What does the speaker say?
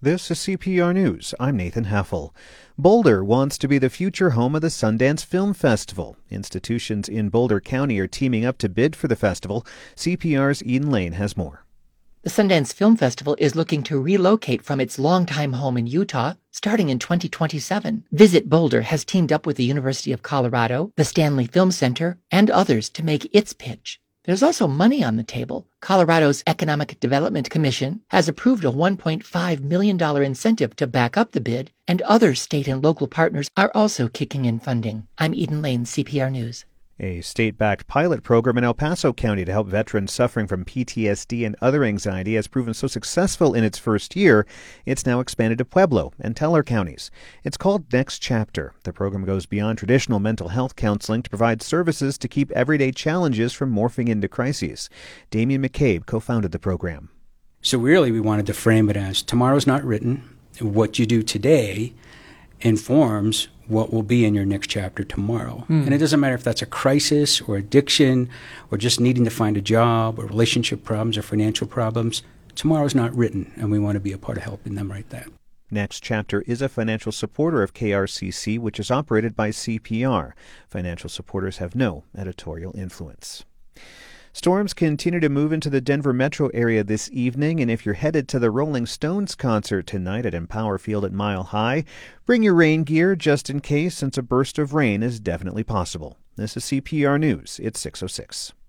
This is CPR News. I'm Nathan Heffel. Boulder wants to be the future home of the Sundance Film Festival. Institutions in Boulder County are teaming up to bid for the festival. CPR's Eden Lane has more. The Sundance Film Festival is looking to relocate from its longtime home in Utah, starting in 2027. Visit Boulder has teamed up with the University of Colorado, the Stanley Film Center, and others to make its pitch. There's also money on the table. Colorado's Economic Development Commission has approved a $1.5 million incentive to back up the bid, and other state and local partners are also kicking in funding. I'm Eden Lane, CPR News. A state-backed pilot program in El Paso County to help veterans suffering from PTSD and other anxiety has proven so successful in its first year, it's now expanded to Pueblo and Teller counties. It's called Next Chapter. The program goes beyond traditional mental health counseling to provide services to keep everyday challenges from morphing into crises. Damien McCabe co-founded the program. So really we wanted to frame it as tomorrow's not written. What you do today informs what will be in your next chapter tomorrow. And it doesn't matter if that's a crisis or addiction or just needing to find a job or relationship problems or financial problems. Tomorrow's not written, and we want to be a part of helping them write that. Next Chapter is a financial supporter of KRCC, which is operated by CPR. Financial supporters have no editorial influence. Storms continue to move into the Denver metro area this evening, and if you're headed to the Rolling Stones concert tonight at Empower Field at Mile High, bring your rain gear just in case, since a burst of rain is definitely possible. This is CPR News. It's 6:06.